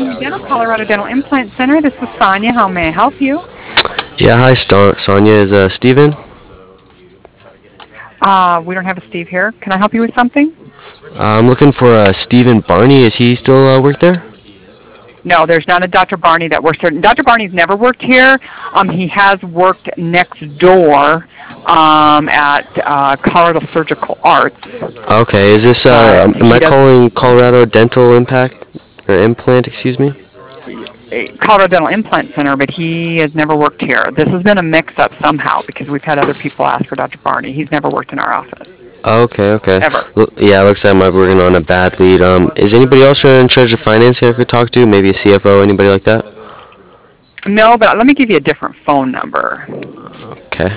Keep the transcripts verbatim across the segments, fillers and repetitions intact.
Dental, Colorado Dental Implant Center. This is Sonia. How may I help you? Yeah, hi, Sto- Sonia. Is uh, Steven? Uh, we don't have a Steve here. Can I help you with something? Uh, I'm looking for uh, Steven Barney. Is he still uh, work there? No, there's not a Doctor Barney that works here. Doctor Barney's never worked here. Um, he has worked next door um, at uh, Colorado Surgical Arts, Okay, is this, uh, but um, am he I does calling Colorado Dental Impact, or Implant, excuse me? Colorado Dental Implant Center, but he has never worked here. This has been a mix-up somehow because we've had other people ask for Doctor Barney. He's never worked in our office, Okay, okay. ever. L- yeah, looks like I might be working on a bad lead. Um, is anybody else in charge of financing I could talk to? Maybe a C F O, anybody like that? No, but let me give you a different phone number. Okay.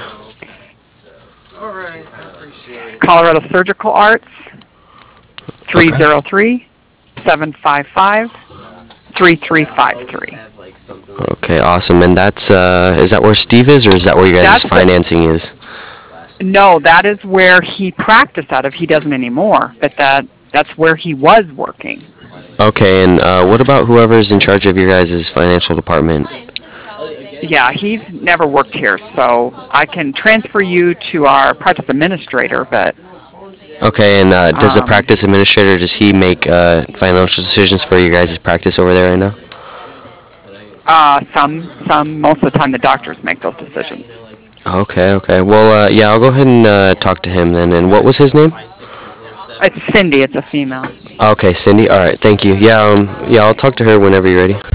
Colorado Surgical Arts, three zero three, seven five five, three three five three. Okay, awesome. And that's, uh, is that where Steve is, or is that where your guys' That's the, financing is? no, that is where he practiced out of. He doesn't anymore, but that that's where he was working. Okay, and uh, what about whoever's in charge of your guys' financial department? Yeah, he's never worked here, so I can transfer you to our practice administrator, but Okay, and uh, does the um, practice administrator, does he make uh, financial decisions for your guys' practice over there right now? uh, some, some, most of the time the doctors make those decisions. Okay, okay. Well, uh, yeah, I'll go ahead and uh, talk to him then. And what was his name? It's Cindy, it's a female. Okay, Cindy. All right, thank you. Yeah, um, yeah, I'll talk to her whenever you're ready.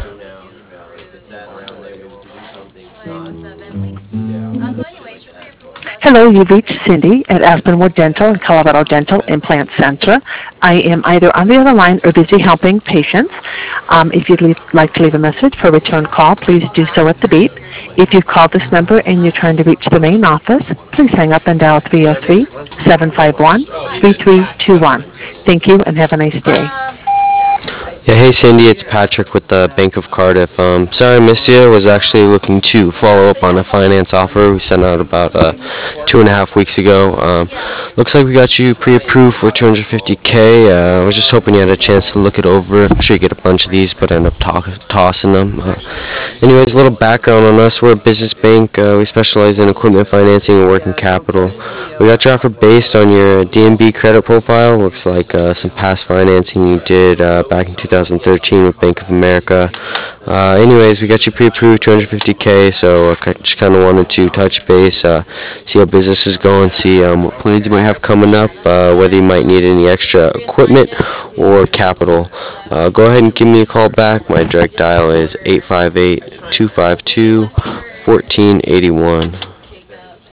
Hello, you've reached Cindy at Aspenwood Dental and Colorado Dental Implant Center. I am either on the other line or busy helping patients. Um, if you'd leave, like to leave a message for a return call, please do so at the beep. If you've called this number and you're trying to reach the main office, please hang up and dial three oh three, seven five one, three three two one. Thank you and have a nice day. Yeah, hey Cindy, it's Patrick with the Bank of Cardiff. Um, sorry I missed you. I was actually looking to follow up on a finance offer we sent out about uh, two and a half weeks ago. Um, looks like we got you pre-approved for two hundred fifty K. Uh, I was just hoping you had a chance to look it over. I'm sure you get a bunch of these, but I end up to- tossing them. Uh, anyways, a little background on us. We're a business bank. Uh, we specialize in equipment financing and working capital. We got your offer based on your D N B credit profile. Looks like uh, some past financing you did uh, back in two thousand thirteen with Bank of America. Uh, anyways, we got you pre-approved two hundred fifty K, so I just kind of wanted to touch base, uh, see how business is going, see um, what plans you might have coming up, uh, whether you might need any extra equipment or capital. Uh, go ahead and give me a call back. My direct dial is eight five eight, two five two, one four eight one.